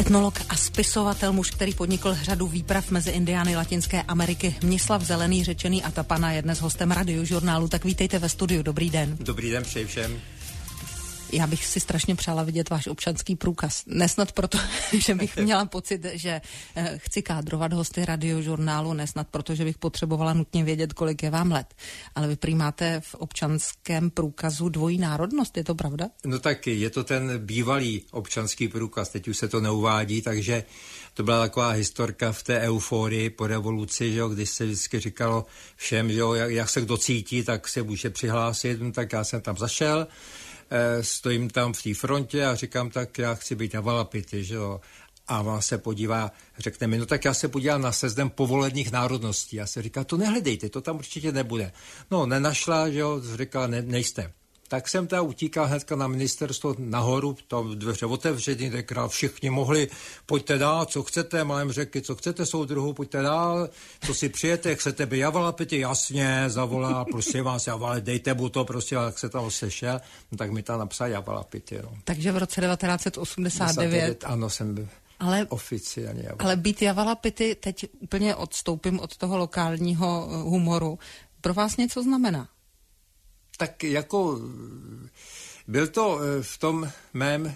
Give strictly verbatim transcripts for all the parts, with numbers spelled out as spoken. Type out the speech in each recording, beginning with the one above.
Etnolog a spisovatel, muž, který podnikl řadu výprav mezi Indiány Latinské Ameriky, Mnislav Zelený, řečený Atapana, je dnes hostem Radiožurnálu. Tak vítejte ve studiu, dobrý den. Dobrý den, přeji všem. Já bych si strašně přála vidět váš občanský průkaz. Nesnad proto, že bych měla pocit, že chci kádrovat hosty Radiožurnálu, nesnad proto, že bych potřebovala nutně vědět, kolik je vám let. Ale vy prý máte v občanském průkazu dvojí národnost, je to pravda? No tak je to ten bývalý občanský průkaz, teď už se to neuvádí, takže to byla taková historka v té euforii po revoluci, že jo, když se vždycky říkalo všem, že jo, jak, jak se kdo cítí, tak se může přihlásit, no tak já jsem tam zašel. Stojím tam v té frontě a říkám, tak já chci být Javalapity, že jo. A on se podívá, řekne mi, no tak já se podívám na seznam povolených národností. Já se říká, to nehledejte, to tam určitě nebude. No, nenašla, že jo, říkala, ne, nejste. Tak jsem teda utíkal hnedka na ministerstvo nahoru, tam dveře otevřený, tenkrát všichni mohli, pojďte dál, co chcete, malém řeky, co chcete, soudruhu, pojďte dál, co si přijete, chcete být Javalapity, jasně, zavolá, prosím vás, Javale, dejte mu to, prostě, jak se tam sešel, no, tak mi tam napsal Javalapity. No. Takže v roce devatenáct set osmdesát devět... Ano, jsem byl ale, oficiálně Javalapity. Ale být Javalapity, teď úplně odstoupím od toho lokálního humoru, pro vás něco znamená? Tak jako byl to v tom mém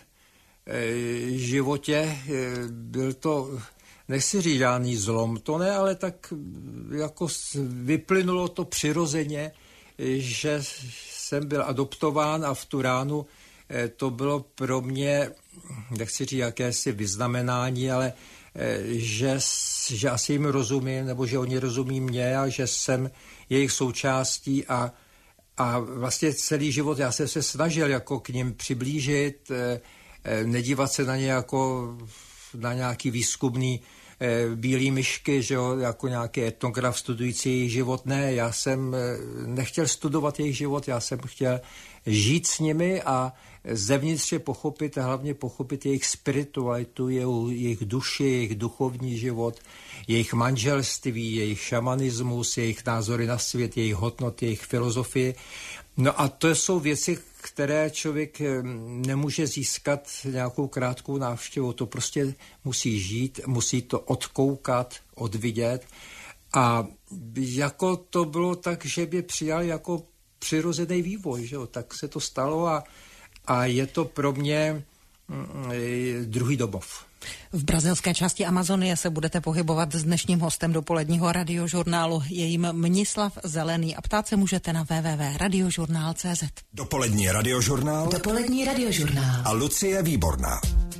životě, byl to, nechci říct žádný zlom, to ne, ale tak jako vyplynulo to přirozeně, že jsem byl adoptován a v tu ránu to bylo pro mě, nechci říct jakési vyznamenání, ale že, že asi jim rozumím, nebo že oni rozumí mě a že jsem jejich součástí a A vlastně celý život já jsem se snažil jako k nim přiblížit, nedívat se na ně jako na nějaký výzkumný bílý myšky, že jo, jako nějaký etnograf studující jejich život. Ne, já jsem nechtěl studovat jejich život, já jsem chtěl žít s nimi a zevnitř je pochopit, a hlavně pochopit jejich spiritualitu, jejich duši, jejich duchovní život, jejich manželství, jejich šamanismus, jejich názory na svět, jejich hodnoty, jejich filozofii. No a to jsou věci, které člověk nemůže získat nějakou krátkou návštěvou. To prostě musí žít, musí to odkoukat, odvidět. A jako to bylo tak, že by přijal jako přirozený vývoj, že jo? Tak se to stalo a, a je to pro mě mm, druhý domov. V brazilské části Amazonie se budete pohybovat s dnešním hostem dopoledního Radiožurnálu. Je jím Mnislav Zelený a ptát se můžete na w w w tečka radiožurnál tečka c z. Dopolední Radiožurnál. Dopolední Radiožurnál. A Lucie Výborná.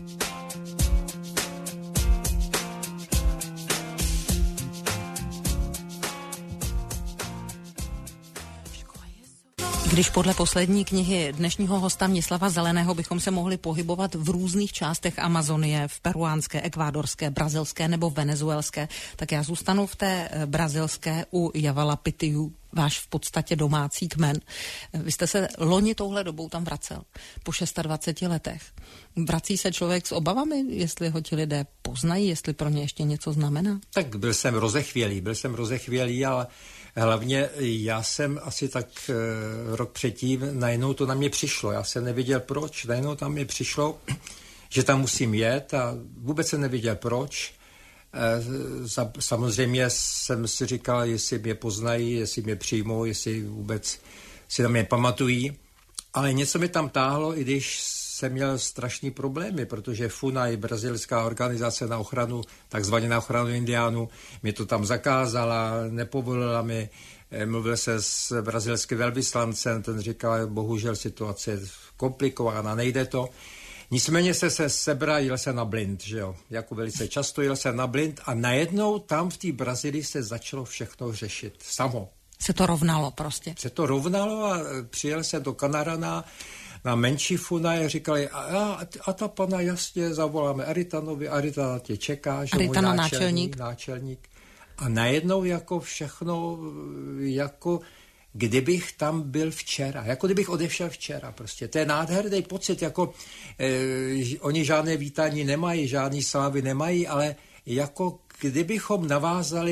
Když podle poslední knihy dnešního hosta Mnislava Zeleného bychom se mohli pohybovat v různých částech Amazonie, v peruánské, ekvádorské, brazilské nebo venezuelské, tak já zůstanu v té brazilské u Javalapitiů, váš v podstatě domácí kmen. Vy jste se loni touhle dobou tam vracel, po dvaceti šesti letech. Vrací se člověk s obavami, jestli ho ti lidé poznají, jestli pro ně ještě něco znamená? Tak byl jsem rozechvělý, byl jsem rozechvělý, ale hlavně já jsem asi tak e, rok předtím, najednou to na mě přišlo. Já jsem nevěděl proč, najednou tam mě přišlo, že tam musím jet a vůbec jsem nevěděl proč. E, za, samozřejmě jsem si říkal, jestli mě poznají, jestli mě přijmou, jestli vůbec si na mě pamatují. Ale něco mi tam táhlo, i když jsem měl strašný problémy, protože FUNAI, brazilská organizace na ochranu, takzvaně na ochranu indiánů, mi to tam zakázala, nepovolila mi, mluvil se s brazilským velvyslancem, ten říkal, bohužel situace je komplikovaná, nejde to. Nicméně se se sebral, jel se na blind, že jo, jako velice často jel se na blind a najednou tam v té Brazílii se začalo všechno řešit samo. Se to rovnalo prostě. Se to rovnalo a přijel jsem do Kanarana na menší FUNAI, říkali, a, a, a ta pana jasně zavoláme Aritanovi, Aritana tě čeká, že Aritana můj náčelník. náčelník. A najednou jako všechno, jako kdybych tam byl včera, jako kdybych odešel včera prostě. To je nádherný pocit, jako eh, oni žádné vítání nemají, žádný slávy nemají, ale jako kdybychom navázali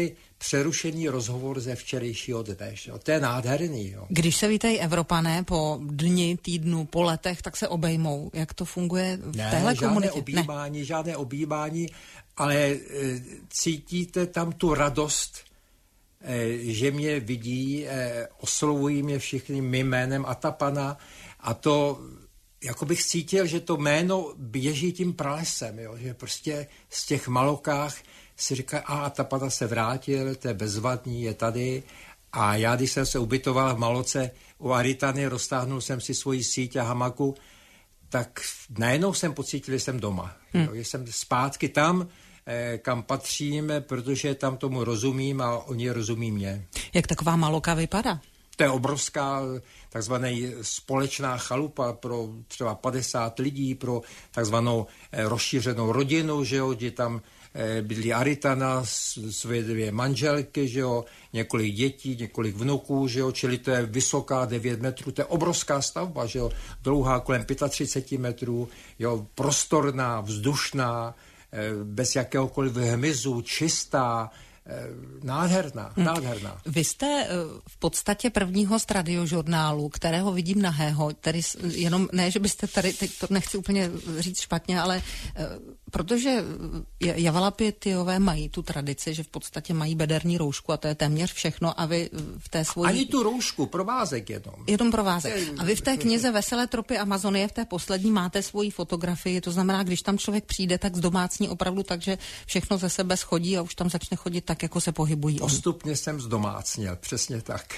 přerušený rozhovor ze včerejšího dne. Že? To je nádherný. Jo. Když se vítají Evropané po dni, týdnu, po letech, tak se obejmou. Jak to funguje v ne, téhle žádné komunitě? Objímání, ne, žádné objímání, ale e, cítíte tam tu radost, e, že mě vidí, e, oslovují mě všichni mým jménem Atapana a to, jako bych cítil, že to jméno běží tím pralesem, jo, že prostě z těch Malokách si říká, a Atapana se vrátil, to je bezvadný, je tady. A já, když jsem se ubytoval v Maloce u Aritany, roztáhnul jsem si svoji síť a hamaku, tak najednou jsem pocítil, že jsem doma. Hmm. Jo, že jsem zpátky tam, eh, kam patřím, protože tam tomu rozumím a oni rozumí mě. Jak taková Maloka vypadá? To je obrovská takzvaná společná chalupa pro třeba padesát lidí, pro takzvanou eh, rozšířenou rodinu, že jo, kde tam eh, bydlí Aritana, své dvě manželky, že jo, několik dětí, několik vnuků, že jo, čili to je vysoká devět metrů, to je obrovská stavba, že jo, dlouhá kolem třicet pět metrů, jo, prostorná, vzdušná, eh, bez jakéhokoliv hmyzu, čistá, nádherná, hmm. nádherná. Vy jste v podstatě prvního z Radiožurnálu, kterého vidím nahého, tedy jenom, ne, že byste tady, teď to nechci úplně říct špatně, ale protože Javalapitiové mají tu tradici, že v podstatě mají bederní roušku a to je téměř všechno a vy v té svojí... Ani tu roušku, provázek jenom. Jenom provázek. A vy v té knize Veselé tropy Amazonie, v té poslední máte svoji fotografii, to znamená, když tam člověk přijde, tak zdomácní opravdu tak, že všechno ze sebe schodí a už tam začne chodit tak, jako se pohybují. Postupně jsem zdomácněl, přesně tak.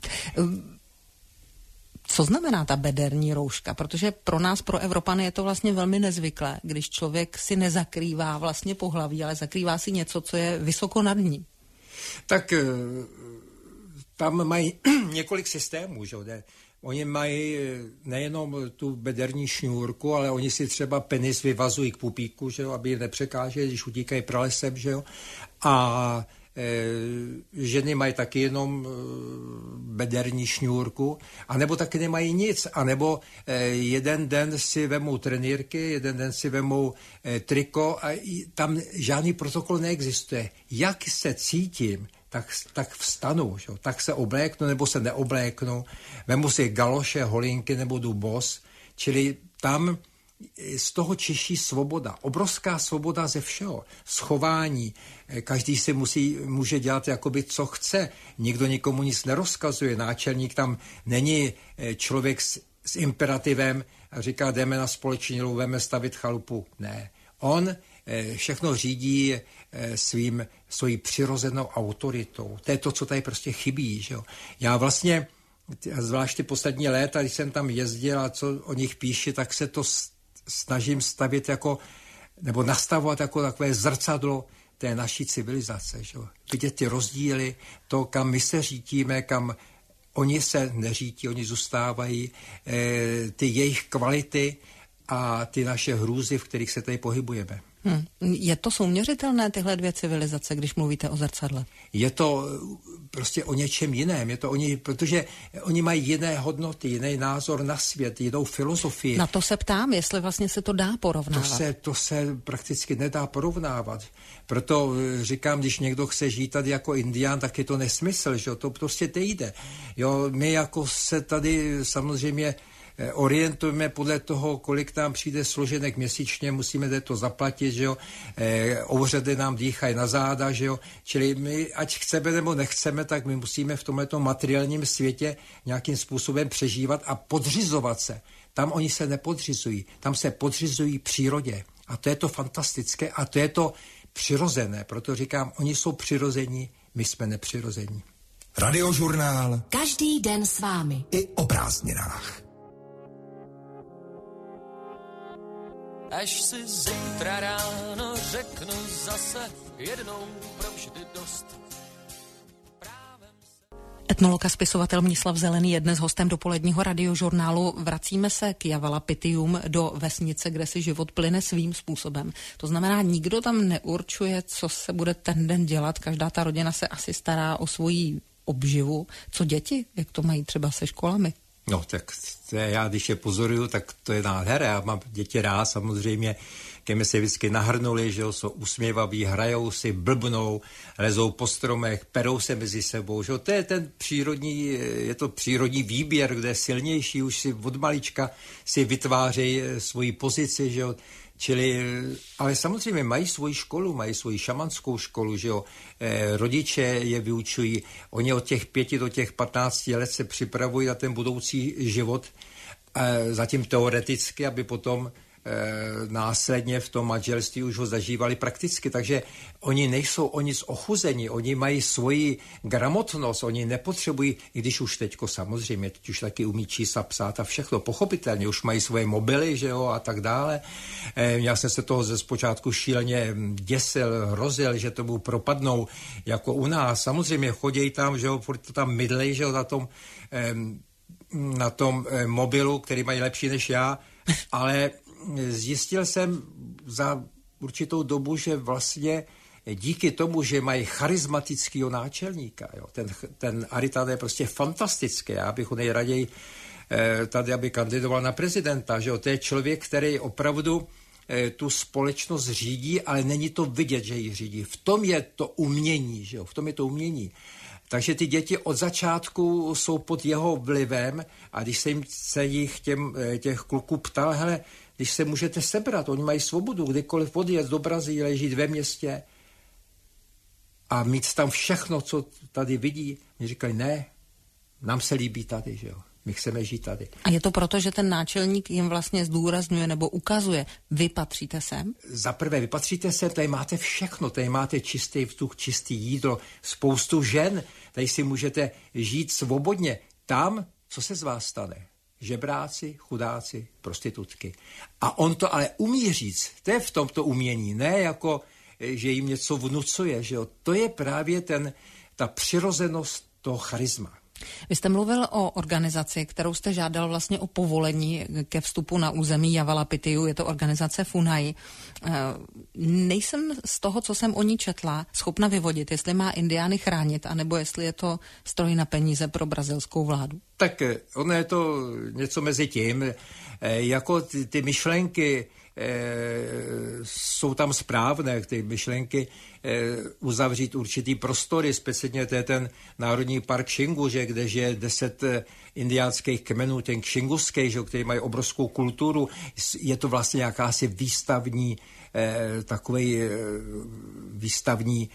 Co znamená ta bederní rouška? Protože pro nás, pro Evropany, je to vlastně velmi nezvyklé, když člověk si nezakrývá vlastně pohlaví, ale zakrývá si něco, co je vysoko nad ní. Tak tam mají několik systémů, že? Oni mají nejenom tu bederní šňůrku, ale oni si třeba penis vyvazují k pupíku, že jo, aby je nepřekáželi, když utíkají pralesem, že jo. A e, ženy mají taky jenom e, bederní šňůrku, anebo taky nemají nic, anebo e, jeden den si vemou trenýrky, jeden den si vemou e, triko a i, tam žádný protokol neexistuje. Jak se cítím, tak, tak vstanu, že? Tak se obléknu nebo se neobléknu, vemu si galoše, holinky nebo jdu bos, čili tam z toho čiší svoboda, obrovská svoboda ze všeho, schování, každý si musí, může dělat jakoby co chce, nikdo nikomu nic nerozkazuje, náčelník tam není člověk s, s imperativem a říká, jdeme na společný lov, jdeme stavit chalupu, ne, on všechno řídí svým, svojí přirozenou autoritou. To je to, co tady prostě chybí. Že jo? Já vlastně, zvlášť ty poslední léta, když jsem tam jezdil a co o nich píši, tak se to snažím stavit jako, nebo nastavovat jako takové zrcadlo té naší civilizace. Že jo? Vidět ty rozdíly, to, kam my se řítíme, kam oni se neřítí, oni zůstávají, e, ty jejich kvality a ty naše hrůzy, v kterých se tady pohybujeme. Hmm. Je to souměřitelné, tyhle dvě civilizace, když mluvíte o zrcadle? Je to prostě o něčem jiném, je to o ně, protože oni mají jiné hodnoty, jiný názor na svět, jinou filozofii. Na to se ptám, jestli vlastně se to dá porovnávat. To se, to se prakticky nedá porovnávat. Proto říkám, když někdo chce žít tady jako Indián, tak je to nesmysl, že to prostě nejde. Jo, my jako se tady samozřejmě orientujeme podle toho, kolik nám přijde složenek měsíčně, musíme to zaplatit, že jo, e, ouřady nám dýchají na záda, že jo, čili my, ať chceme nebo nechceme, tak my musíme v tomhletom materiálním světě nějakým způsobem přežívat a podřizovat se. Tam oni se nepodřizují, tam se podřizují přírodě a to je to fantastické a to je to přirozené, proto říkám, oni jsou přirození, my jsme nepřirození. Radiožurnál. Každý den s vámi. I o prázdninách. Až si zítra ráno řeknu zase jednou provždy dost. Etnolog a spisovatel Mnislav Zelený je dnes hostem dopoledního Radiožurnálu. Vracíme se k Javalapitiům do vesnice, kde si život plyne svým způsobem. To znamená, nikdo tam neurčuje, co se bude ten den dělat. Každá ta rodina se asi stará o svoji obživu. Co děti? Jak to mají třeba se školami? No tak to je, já když je pozoruju, tak to je nádhera. Já mám děti rád samozřejmě, ke mně se vždycky nahrnuli, že jo, jsou usměvaví, hrajou si, blbnou, lezou po stromech, perou se mezi sebou, že jo. To je ten přírodní, je to přírodní výběr, kde je silnější, už si od malička si vytvářejí svoji pozici, že jo. Čili, ale samozřejmě mají svoji školu, mají svoji šamanskou školu, že jo. E, rodiče je vyučují, oni od těch pěti do těch patnácti let se připravují na ten budoucí život, e, zatím teoreticky, aby potom následně v tom manželství už ho zažívali prakticky, takže oni nejsou o nic ochuzení, oni mají svoji gramotnost, oni nepotřebují, i když už teďko samozřejmě, teď už taky umí číst a psát a všechno, pochopitelně, už mají svoje mobily, že jo, a tak dále. Já jsem se toho ze zpočátku šíleně děsil, hrozil, že tomu propadnou, jako u nás. Samozřejmě chodějí tam, že jo, furt to tam mydlej, že jo, na tom, na tom mobilu, který mají lepší než já, ale zjistil jsem za určitou dobu, že vlastně díky tomu, že mají charismatického náčelníka, jo, ten, ten Aritana je prostě fantastický, já bych ho nejraději eh, tady, aby kandidoval na prezidenta, že jo, to je člověk, který opravdu eh, tu společnost řídí, ale není to vidět, že ji řídí. V tom je to umění, že jo, v tom je to umění. Takže ty děti od začátku jsou pod jeho vlivem a když se jim se jich těm, těch kluků ptal, hele, když se můžete sebrat, oni mají svobodu, kdykoliv odjet do Brazílie, žít ve městě a mít tam všechno, co tady vidí. Oni říkají, ne, nám se líbí tady, že jo. My chceme žít tady. A je to proto, že ten náčelník jim vlastně zdůrazňuje nebo ukazuje, vy patříte sem? Za prvé, vy patříte sem, tady máte všechno, tady máte čistý vzduch, čistý jídlo, spoustu žen, tady si můžete žít svobodně. Tam, co se z vás stane? Žebráci, chudáci, prostitutky. A on to ale umí říct, to je v tomto umění, ne jako, že jim něco vnucuje, že jo. To je právě ten, ta přirozenost toho charisma. Vy jste mluvil o organizaci, kterou jste žádal vlastně o povolení ke vstupu na území Javalapitiu, je to organizace Funai. Nejsem z toho, co jsem o ní četla, schopna vyvodit, jestli má indiány chránit, anebo jestli je to stroj na peníze pro brazilskou vládu. Tak ono je to něco mezi tím, jako ty, ty myšlenky jsou tam správné, ty myšlenky uzavřít určitý prostory, speciálně to je ten Národní park Xingu, že, kde žije deset indiánských kmenů, ten xinguský, že, který mají obrovskou kulturu, je to vlastně jakási výstavní, takovej výstavní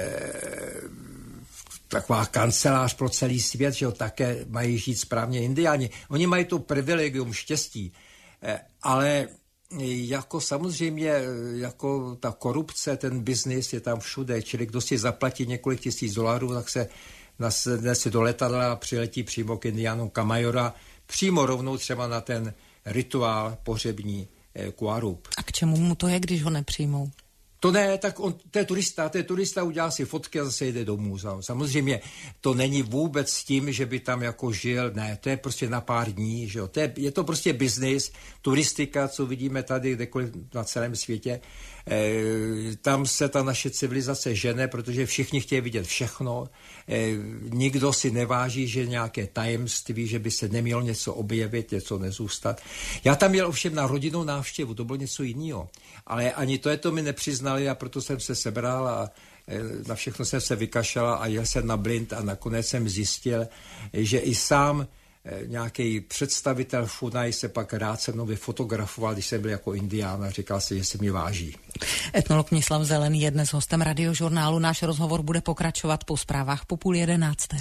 taková kancelář pro celý svět, že jo, také mají žít správně indiáni. Oni mají to privilegium štěstí, ale jako samozřejmě, jako ta korupce, ten biznis je tam všude, čili kdo si zaplatí několik tisíc dolarů, tak se nese do letadla a přiletí přímo k indiánům Kamajora, přímo rovnou třeba na ten rituál pohřební eh, Kuarup. A k čemu mu to je, když ho nepřijmou? To ne, tak on, to je turista, to je turista, udělá si fotky a zase jde domů. Samozřejmě to není vůbec s tím, že by tam jako žil, ne, to je prostě na pár dní, že jo. To je, je to prostě biznis, turistika, co vidíme tady kdekoliv na celém světě. E, tam se ta naše civilizace žene, protože všichni chtějí vidět všechno. E, nikdo si neváží, že nějaké tajemství, že by se nemělo něco objevit, něco nezůstat. Já tam měl ovšem na rodinnou návštěvu, to bylo něco jiného. Ale ani to je to mi nepřiznali a proto jsem se sebral a na všechno jsem se vykašlal a jel jsem na blind a nakonec jsem zjistil, že i sám nějaký představitel Funai se pak rád se mnou vyfotografoval, když jsem byl jako indián a říkal si, že se mě váží. Etnolog Mislav Zelený je dnes hostem Radiožurnálu. Náš rozhovor bude pokračovat po zprávách po půl jedenácté.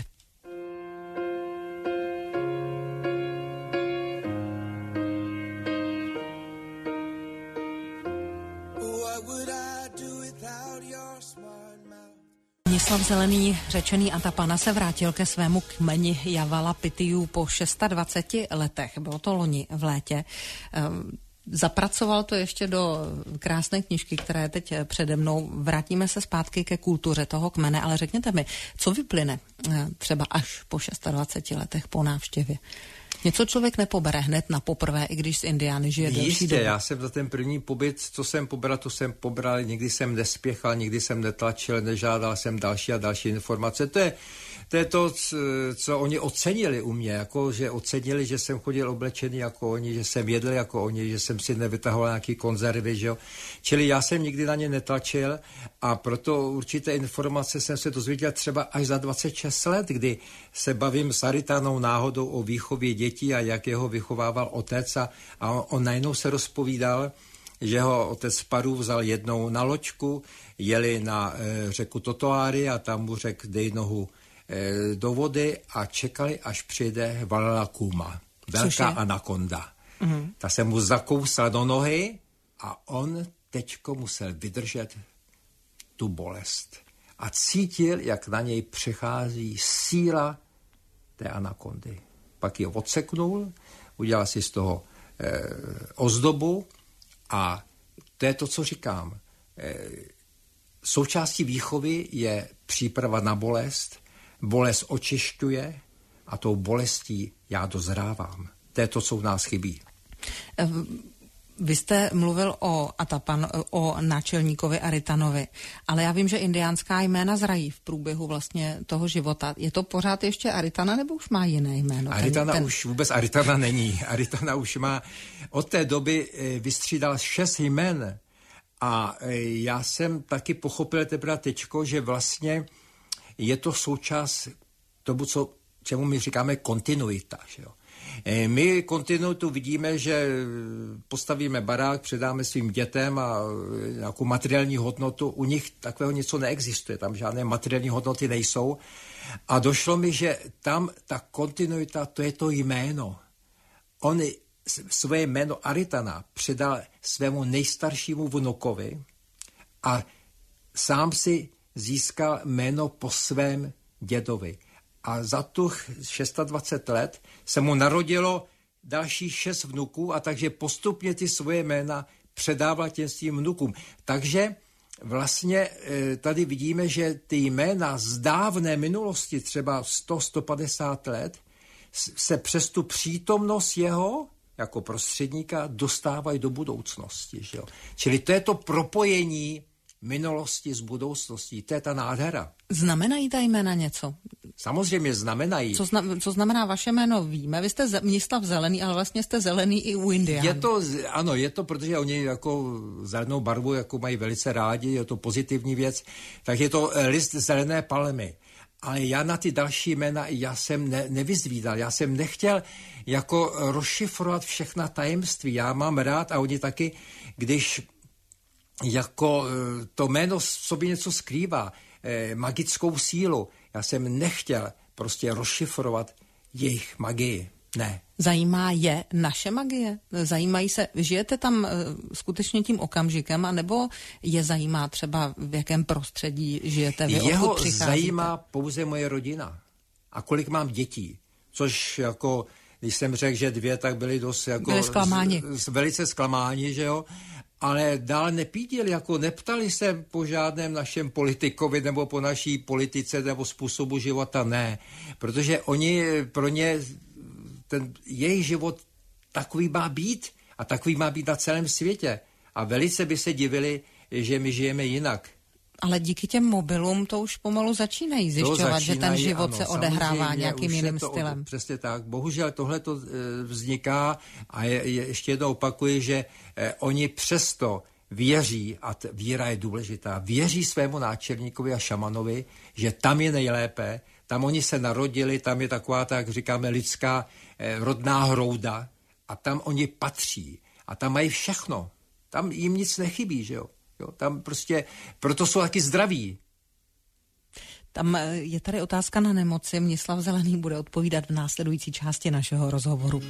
Mislav Zelený, řečený Atapana, se vrátil ke svému kmeni Javalapitiu po dvaceti šesti letech. Bylo to loni v létě. Zapracoval to ještě do krásné knížky, která je teď přede mnou. Vrátíme se zpátky ke kultuře toho kmene, ale řekněte mi, co vyplyne třeba až po dvaceti šesti letech po návštěvě? Něco člověk nepobere hned na poprvé, i když s indiány žije delší Jistě, dobu. Já jsem za ten první pobyt, co jsem pobral, to jsem pobral, nikdy jsem nespěchal, nikdy jsem netlačil, nežádal jsem další a další informace. To je, to je to, co oni ocenili u mě, jako že ocenili, že jsem chodil oblečený jako oni, že jsem jedl jako oni, že jsem si nevytahoval nějaký konzervy, že jo. Čili já jsem nikdy na ně netlačil a proto určité informace jsem se dozvěděl třeba až za dvacet šest let, kdy se bavím s Aritanou náhodou o výchově dětí a jak jeho vychovával otec a, a on, on najednou se rozpovídal, že ho otec z Paru vzal jednou na loďku, jeli na e, řeku Totoáry a tam mu řekl, dej nohu e, do vody a čekali, až přijde Valakuma, velká anakonda. Mm-hmm. Ta se mu zakousla do nohy a on teďko musel vydržet tu bolest. A cítil, jak na něj přechází síla té anakondy. Pak ji odseknul, udělal si z toho e, ozdobu a to je to, co říkám. E, součástí výchovy je příprava na bolest. Bolest očišťuje a tou bolestí já dozrávám. To je to, co u nás chybí. Vy jste mluvil o Atapan, o náčelníkovi Aritanovi, ale já vím, že indiánská jména zrají v průběhu vlastně toho života. Je to pořád ještě Aritana, nebo už má jiné jméno? Aritana ten, ten... už vůbec Aritana není. Aritana už má, od té doby vystřídal šest jmen a já jsem taky pochopil teprve teďko, že vlastně je to součást tomu, co, čemu my říkáme kontinuita, že jo. My kontinuitu vidíme, že postavíme barák, předáme svým dětem a nějakou materiální hodnotu. U nich takového něco neexistuje, tam žádné materiální hodnoty nejsou. A došlo mi, že tam ta kontinuita, to je to jméno. On svoje jméno Aritana předal svému nejstaršímu vnukovi a sám si získal jméno po svém dědovi. A za tu dvacet šest let se mu narodilo dalších šest vnuků a takže postupně ty svoje jména předával těm svým vnukům. Takže vlastně tady vidíme, že ty jména z dávné minulosti, třeba sto až sto padesát let, se přes tu přítomnost jeho jako prostředníka dostávají do budoucnosti. Že jo? Čili to je to propojení minulosti s budoucností. To je ta nádhera. Znamenají ta jména něco? Samozřejmě znamenají. Co, zna, co znamená vaše jméno, víme. Vy jste ze, Mnislav Zelený, ale vlastně jste zelený i u Indiánů. Je to, ano, je to, protože oni jako zelenou barvu jako mají velice rádi, je to pozitivní věc, tak je to list zelené palmy. Ale já na ty další jména já jsem ne, nevyzvídal, já jsem nechtěl jako rozšifrovat všechna tajemství. Já mám rád a oni taky, když jako to jméno v sobě něco skrývá, eh, magickou sílu. Já jsem nechtěl prostě rozšifrovat jejich magii. Ne. Zajímá je naše magie? Zajímají se, žijete tam uh, skutečně tím okamžikem, anebo je zajímá třeba v jakém prostředí žijete vy? Jeho zajímá pouze moje rodina. A kolik mám dětí. Což jako, když jsem řekl, že dvě, tak byly dost jako... Byli zklamáni. Z, z, velice zklamáni, že jo. Ale dál nepídili, jako neptali se po žádném našem politikovi nebo po naší politice nebo způsobu života, ne. Protože oni, pro ně, ten jejich život takový má být a takový má být na celém světě. A velice by se divili, že my žijeme jinak. Ale díky těm mobilům to už pomalu začínají zjišťovat, začínají, že ten život ano, se odehrává nějakým jiným to, stylem. Přesně tak. Bohužel tohle to e, vzniká a je, je, ještě jednou opakuji, že e, oni přesto věří, a t, víra je důležitá, věří svému náčelníkovi a šamanovi, že tam je nejlépe, tam oni se narodili, tam je taková, tak říkáme, lidská e, rodná hrouda a tam oni patří a tam mají všechno. Tam jim nic nechybí, že jo. Jo, tam prostě, proto jsou taky zdraví. Tam je tady otázka na nemoci. Mnislav Zelený bude odpovídat v následující části našeho rozhovoru.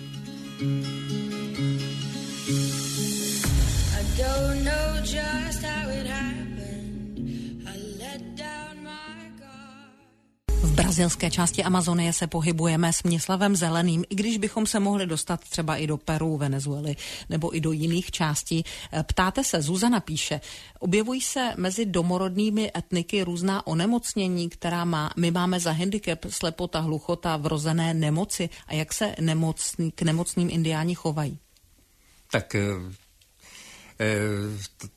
I don't know just how it happened. I let down my guard. V brazilské části Amazonie se pohybujeme s Mnislavem Zeleným, i když bychom se mohli dostat třeba i do Peru, Venezuely nebo i do jiných částí. Ptáte se, Zuzana píše, objevují se mezi domorodnými etniky různá onemocnění, která má, my máme za handicap slepota, hluchota, vrozené nemoci a jak se nemocný, k nemocným indiáni chovají? Tak e,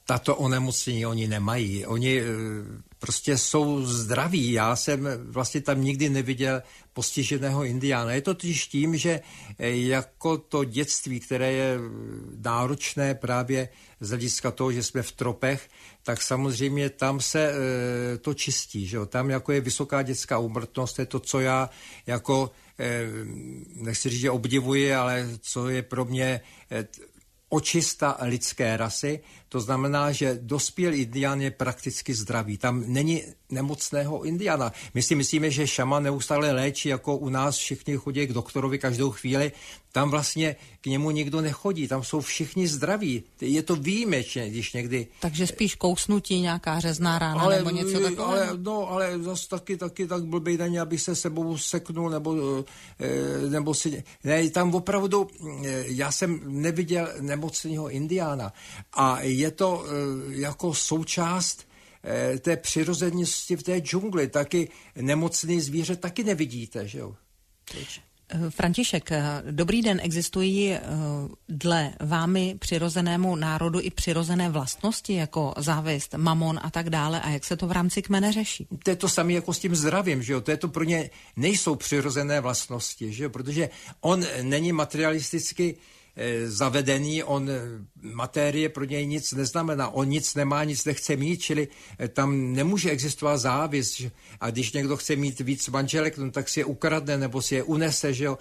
tato onemocnění oni nemají. Oni prostě jsou zdraví. Já jsem vlastně tam nikdy neviděl postiženého indiána. Je to totiž tím, že jako to dětství, které je náročné právě z hlediska toho, že jsme v tropech, tak samozřejmě tam se e, to čistí. Že jo? Tam jako je vysoká dětská úmrtnost, je to, co já jako, e, nechci říct, že obdivuji, ale co je pro mě e, očista lidské rasy. To znamená, že dospělý indián je prakticky zdravý. Tam není nemocného indiána. My si myslíme, že šaman neustále léčí, jako u nás všichni chodí k doktorovi každou chvíli. Tam vlastně k němu nikdo nechodí. Tam jsou všichni zdraví. Je to výjimečné, když někdy... Takže spíš kousnutí, nějaká řezná rána ale, nebo něco takového? Ale, no, ale zase taky, taky tak blbej není, abych se sebou seknul, nebo, nebo si... Ne, tam opravdu, já jsem neviděl nemocného indiána. A je to jako součást té přirozenosti v té džungli. Taky nemocný zvíře taky nevidíte, že jo? František, dobrý den, existují dle vámi přirozenému národu i přirozené vlastnosti, jako závist, mamon a tak dále, a jak se to v rámci kmene řeší? To je to samé jako s tím zdravím, že jo? To je to pro ně nejsou přirozené vlastnosti, že jo? Protože on není materialisticky zavedený, on materie pro něj nic neznamená, on nic nemá, nic nechce mít, čili tam nemůže existovat závist. A když někdo chce mít víc manželek, no, tak si je ukradne nebo si je unese, že jo.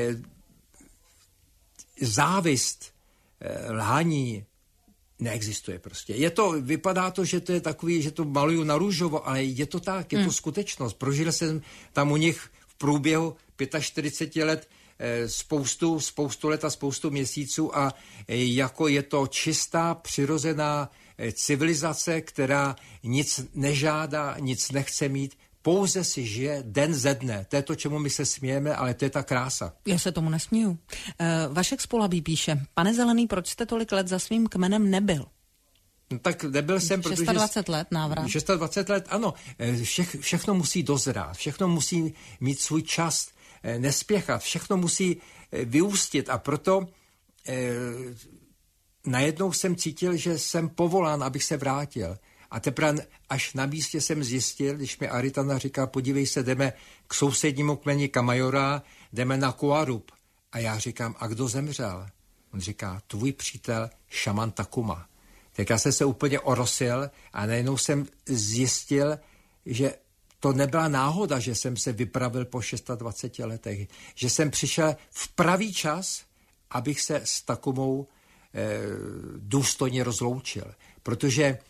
Závist, lhaní neexistuje prostě. Je to, vypadá to, že to je takový, že to maluju na růžovo, ale je to tak, je to hmm. skutečnost. Prožil jsem tam u nich v průběhu čtyřicet pět let spoustu, spoustu let a spoustu měsíců a jako je to čistá, přirozená civilizace, která nic nežádá, nic nechce mít, pouze si žije den ze dne. To je to, čemu my se smějeme, ale to je ta krása. Já se tomu nesmíju. Vašek Spolabí píše, pane Zelený, proč jste tolik let za svým kmenem nebyl? No tak nebyl jsem, protože... dvacet šest let návrat. dvacet šest let, ano. Vše, všechno musí dozrát, všechno musí mít svůj čas, nespěchat, všechno musí vyústit a proto eh, najednou jsem cítil, že jsem povolán, abych se vrátil. A teprve až na místě jsem zjistil, když mi Aritana říká, podívej se, jdeme k sousednímu kmeni Kamajora, jdeme na Koarup. A já říkám, a kdo zemřel? On říká, tvůj přítel šaman Takuma. Tak já jsem se úplně orosil a najednou jsem zjistil, že to nebyla náhoda, že jsem se vypravil po dvaceti šesti letech, že jsem přišel v pravý čas, abych se s Takumou e, důstojně rozloučil. Protože e,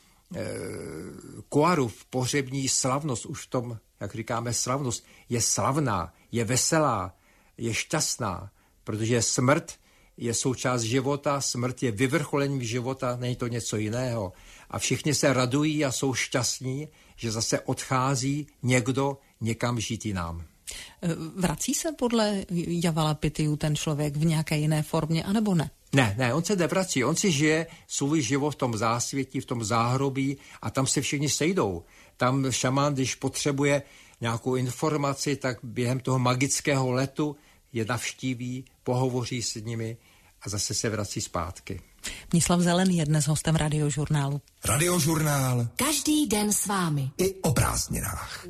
Koarův pohřební slavnost, už v tom, jak říkáme, slavnost, je slavná, je veselá, je šťastná, protože smrt je součást života, smrt je vyvrcholením života, není to něco jiného. A všichni se radují a jsou šťastní, že zase odchází někdo někam žít jinam. Vrací se podle Javalapitiů ten člověk v nějaké jiné formě, anebo ne? Ne, ne, on se nevrací, on si žije svůj život v tom zásvětí, v tom záhrobí a tam se všichni sejdou. Tam šaman, když potřebuje nějakou informaci, tak během toho magického letu je navštíví, pohovoří s nimi a zase se vrací zpátky. Mnislav Zelený je dnes hostem Radiožurnálu. Radiožurnál. Každý den s vámi. I o prázdninách.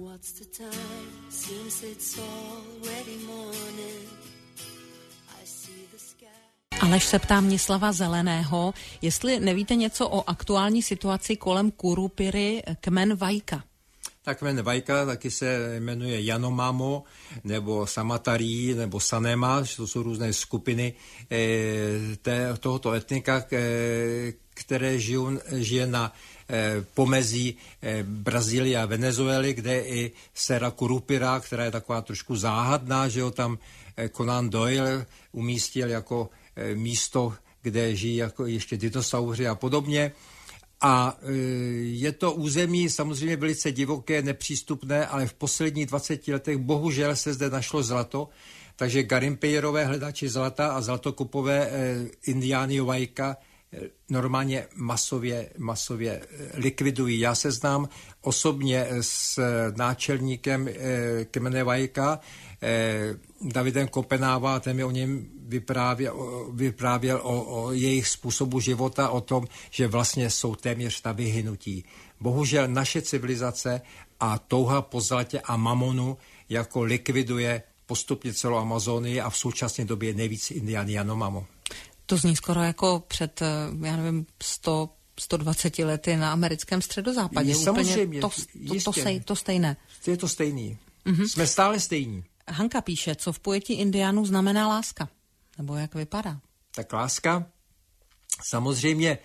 Aleš se ptá Mnislava Zeleného, jestli nevíte něco o aktuální situaci kolem Kurupiry, kmen Vajka. Tak kmen Vajka taky se jmenuje Janomamo, nebo Samatarí, nebo Sanema, to jsou různé skupiny e, té, tohoto etnika, e, které žijou, žije na e, pomezí e, Brazílie a Venezuely, kde je i Serra Curupira, která je taková trošku záhadná, že ho tam e, Conan Doyle umístil jako e, místo, kde žijí jako ještě dinosauři a podobně. A je to území samozřejmě velice divoké, nepřístupné, ale v posledních dvaceti letech bohužel se zde našlo zlato, takže Garimpejrové hledači zlata a zlatokupové eh, indiáni Vajka normálně masově, masově likvidují. Já se znám osobně s náčelníkem kmene Vajka, Davidem Kopenáva, ten mi o něm vyprávěl, vyprávěl o, o jejich způsobu života, o tom, že vlastně jsou téměř na vyhynutí. Bohužel naše civilizace a touha po zlatě a mamonu jako likviduje postupně celou Amazonii a v současné době nejvíc Indián Yanomamo. To zní skoro jako před, já nevím, sto, sto dvacet lety na americkém středozápadě. Je, samozřejmě, to, to, to, sej, to stejné. Je to stejný. Mm-hmm. Jsme stále stejní. Hanka píše, co v pojetí Indiánů znamená láska? Nebo jak vypadá? Tak láska samozřejmě e,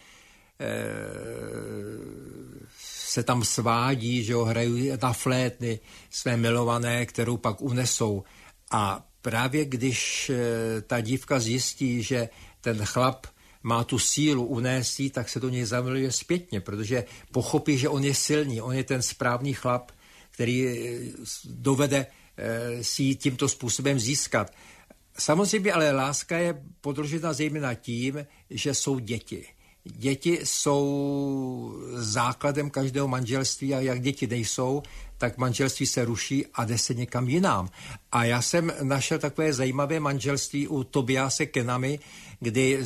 se tam svádí, že jo, hrají na flétny své milované, kterou pak unesou. A právě když e, ta dívka zjistí, že ten chlap má tu sílu unést jí, tak se do něj zamiluje zpětně, protože pochopí, že on je silný, on je ten správný chlap, který dovede e, si ji tímto způsobem získat. Samozřejmě ale láska je podložena zejména tím, že jsou děti. Děti jsou základem každého manželství a jak děti nejsou, tak manželství se ruší a jde se někam jinam. A já jsem našel takové zajímavé manželství u Tobiase Kenami, kdy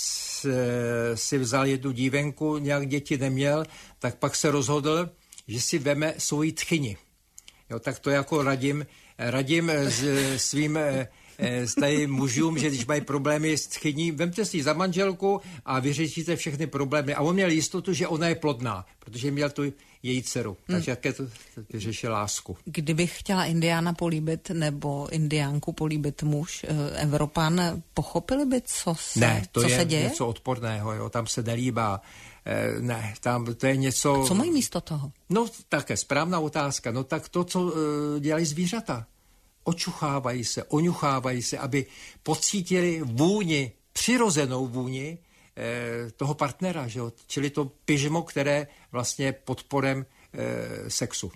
si vzal jednu dívenku, nějak děti neměl, tak pak se rozhodl, že si veme svoji tchyni. Jo, tak to jako radím, radím s svým s tady mužům, že když mají problémy s tchyní, vemte si za manželku a vyřešíte všechny problémy. A on měl jistotu, že ona je plodná, protože měl tu její dceru. Hmm. Takže jaké to vyřešil lásku. Kdybych chtěla Indiána políbit nebo Indiánku políbit muž, Evropan, pochopili by, co se, ne, to co je se děje? něco odporného, jo, tam se nelíbá. Eh, ne, tam to je něco... A co mají místo toho? No, také správná otázka. No tak to, co uh, dělají zvířata. Očuchávají se, oňuchávají se, aby pocítili vůni, přirozenou vůni eh, toho partnera, že jo? Čili to pyžmo, které vlastně podporem eh, sexu.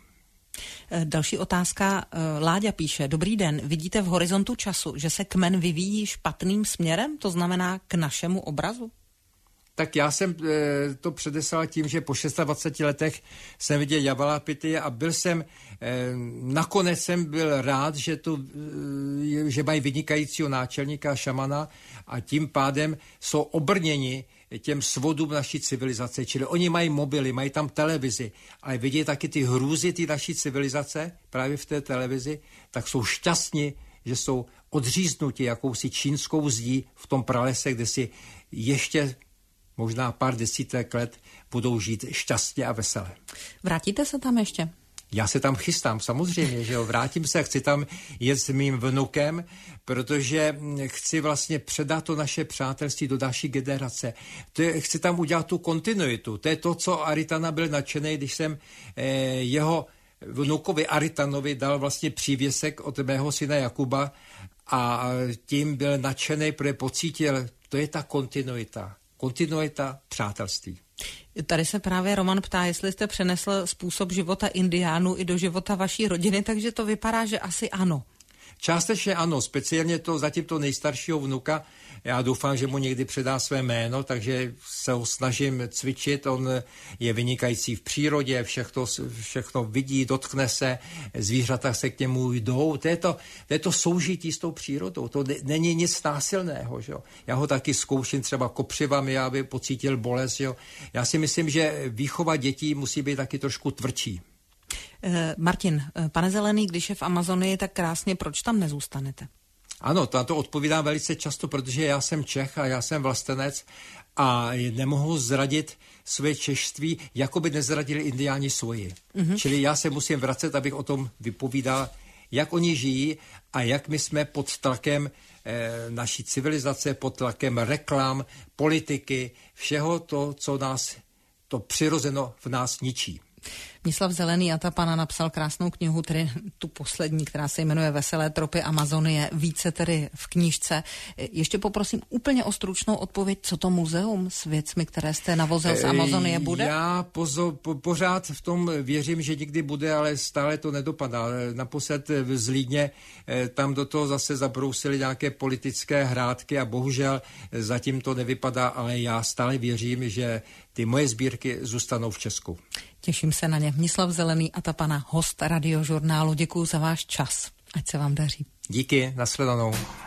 Další otázka. Láďa píše, dobrý den, vidíte v horizontu času, že se kmen vyvíjí špatným směrem, to znamená k našemu obrazu? Tak já jsem e, to předeslal tím, že po dvaceti šesti letech jsem viděl Javalapity a byl jsem, e, nakonec jsem byl rád, že, to, e, že mají vynikajícího náčelníka, šamana a tím pádem jsou obrněni těm svodům naší civilizace. Čili oni mají mobily, mají tam televizi, ale vidí taky ty hrůzy ty naší civilizace právě v té televizi, tak jsou šťastní, že jsou odříznuti jakousi čínskou zdí v tom pralese, kde si ještě možná pár desítek let budou žít šťastně a veselé. Vrátíte se tam ještě? Já se tam chystám, samozřejmě, že jo, vrátím se, chci tam jet s mým vnukem, protože chci vlastně předat to naše přátelství do další generace. To je, chci tam udělat tu kontinuitu. To je to, co Aritana byl nadšený, když jsem eh, jeho vnukovi Aritanovi dal vlastně přívěsek od mého syna Jakuba a tím byl nadšený, protože pocítil, to je ta kontinuita. Kontinuita přátelství. Tady se právě Roman ptá, jestli jste přenesl způsob života Indiánů i do života vaší rodiny, takže to vypadá, že asi ano. Částečně ano, speciálně to zatím to nejstaršího vnuka. Já doufám, že mu někdy předá své jméno, takže se ho snažím cvičit. On je vynikající v přírodě, všechno, všechno vidí, dotkne se, zvířata se k němu jdou. To je to, to, je to soužití s tou přírodou, to není nic násilného. Že jo? Já ho taky zkouším třeba kopřivami, aby pocítil bolest. Že jo? Já si myslím, že výchova dětí musí být taky trošku tvrdší. Martin, pane Zelený, když je v Amazonii tak krásně, proč tam nezůstanete? Ano, to, to odpovídám velice často, protože já jsem Čech a já jsem vlastenec a nemohu zradit své češství, jako by nezradili Indiáni svoji. Mm-hmm. Čili já se musím vracet, abych o tom vypovídal, jak oni žijí a jak my jsme pod tlakem eh, naší civilizace, pod tlakem reklam, politiky, všeho to, co nás, to přirozeno v nás ničí. Mislav Zelený Atapana napsal krásnou knihu, tedy tu poslední, která se jmenuje Veselé tropy Amazonie, více tedy v knížce. Ještě poprosím úplně o stručnou odpověď, co to muzeum s věcmi, které jste navozil z Amazonie, bude? Já pozo, po, pořád v tom věřím, že někdy bude, ale stále to nedopadá. Naposled v Zlíně tam do toho zase zabrousili nějaké politické hrátky a bohužel zatím to nevypadá, ale já stále věřím, že ty moje sbírky zůstanou v Česku. Těším se na ně. Mislav Zelený Atapana, host Radiožurnálu. Děkuju za váš čas. Ať se vám daří. Díky, nashledanou.